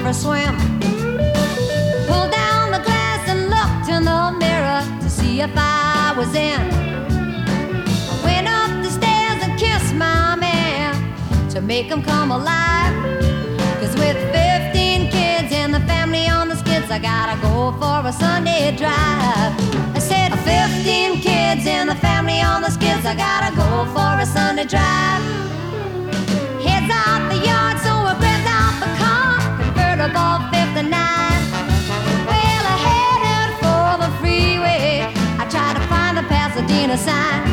a swim. Pulled down the glass and looked in the mirror to see if I was in. I went up the stairs and kissed my man to make him come alive. 'Cause with 15 kids and the family on the skids, I gotta go for a Sunday drive. I said 15 kids and the family on the skids, I gotta go for a Sunday drive. Heads out the yard, so I grabbed out the car, convertible 59. Well, I headed for the freeway. I tried to find the Pasadena sign.